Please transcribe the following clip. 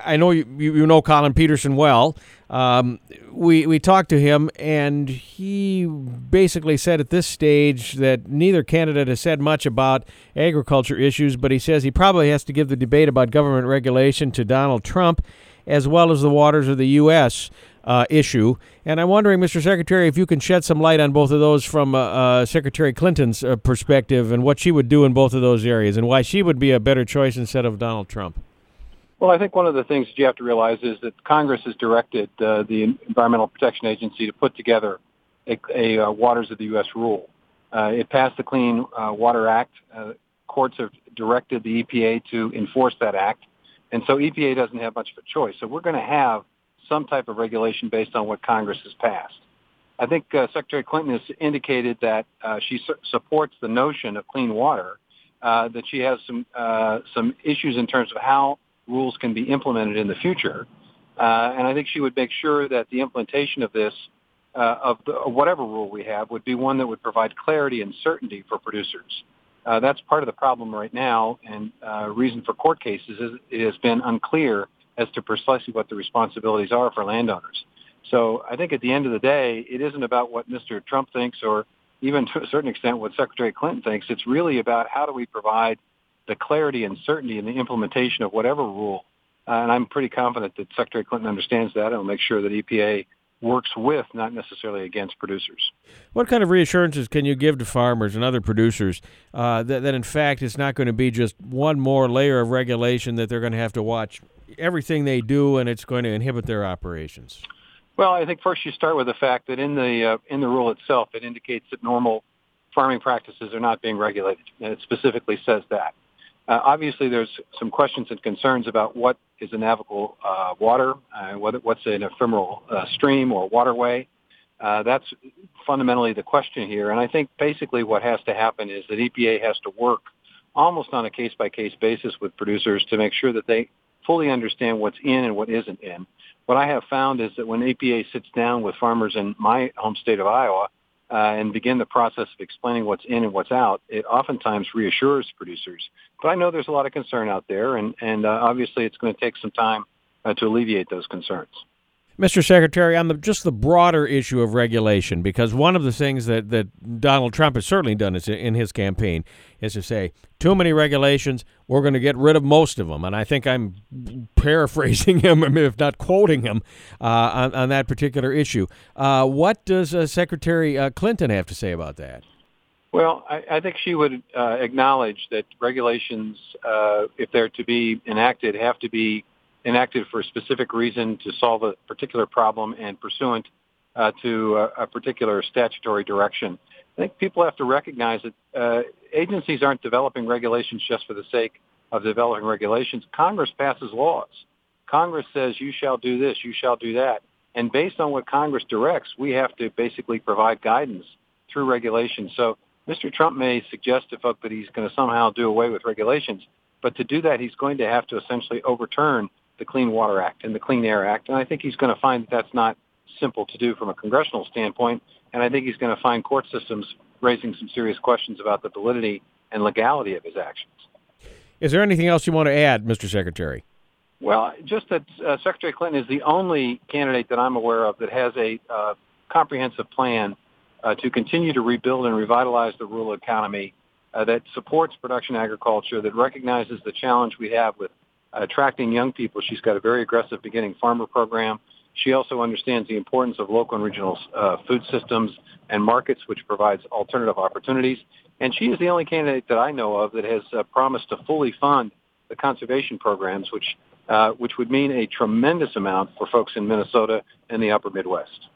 I know you know Colin Peterson well. We talked to him, and he basically said at this stage that neither candidate has said much about agriculture issues, but he says he probably has to give the debate about government regulation to Donald Trump, as well as the waters of the U.S. Issue. And I'm wondering, Mr. Secretary, if you can shed some light on both of those from Secretary Clinton's perspective and what she would do in both of those areas and why she would be a better choice instead of Donald Trump. Well, I think one of the things that you have to realize is that Congress has directed the Environmental Protection Agency to put together a Waters of the U.S. rule. It passed the Clean Water Act. Courts have directed the EPA to enforce that act. And so EPA doesn't have much of a choice. So we're going to have some type of regulation based on what Congress has passed. I think Secretary Clinton has indicated that she supports the notion of clean water, that she has some issues in terms of how rules can be implemented in the future. And I think she would make sure that the implementation of this, of whatever rule we have, would be one that would provide clarity and certainty for producers. That's part of the problem right now, and reason for court cases is it has been unclear as to precisely what the responsibilities are for landowners. So I think at the end of the day, it isn't about what Mr. Trump thinks or even to a certain extent what Secretary Clinton thinks. It's really about how do we provide the clarity and certainty in the implementation of whatever rule. And I'm pretty confident that Secretary Clinton understands that and will make sure that EPA works with, not necessarily against, producers. What kind of reassurances can you give to farmers and other producers that in fact it's not going to be just one more layer of regulation that they're going to have to watch everything they do and it's going to inhibit their operations? Well, I think first you start with the fact that in the rule itself, it indicates that normal farming practices are not being regulated, and it specifically says that. Obviously, there's some questions and concerns about what is a navigable water, what's an ephemeral stream or waterway. That's fundamentally the question here. And I think basically what has to happen is that EPA has to work almost on a case-by-case basis with producers to make sure that they fully understand what's in and what isn't in. What I have found is that when EPA sits down with farmers in my home state of Iowa and begin the process of explaining what's in and what's out, it oftentimes reassures producers. But I know there's a lot of concern out there, and obviously it's going to take some time to alleviate those concerns. Mr. Secretary, on just the broader issue of regulation, because one of the things that Donald Trump has certainly done in his campaign is to say, too many regulations, we're going to get rid of most of them. And I think I'm paraphrasing him, if not quoting him, on that particular issue. What does Secretary Clinton have to say about that? Well, I think she would acknowledge that regulations, if they're to be enacted, have to be enacted for a specific reason to solve a particular problem and pursuant to a particular statutory direction. I think people have to recognize that agencies aren't developing regulations just for the sake of developing regulations. Congress passes laws. Congress says you shall do this, you shall do that. And based on what Congress directs, we have to basically provide guidance through regulations. So Mr. Trump may suggest to folks that he's going to somehow do away with regulations, but to do that, he's going to have to essentially overturn the Clean Water Act and the Clean Air Act. And I think he's going to find that that's not simple to do from a congressional standpoint. And I think he's going to find court systems raising some serious questions about the validity and legality of his actions. Is there anything else you want to add, Mr. Secretary? Well, just that Secretary Clinton is the only candidate that I'm aware of that has a comprehensive plan to continue to rebuild and revitalize the rural economy, that supports production agriculture, that recognizes the challenge we have with attracting young people. She's got a very aggressive beginning farmer program. She also understands the importance of local and regional food systems and markets, which provides alternative opportunities. And she is the only candidate that I know of that has promised to fully fund the conservation programs, which would mean a tremendous amount for folks in Minnesota and the upper Midwest.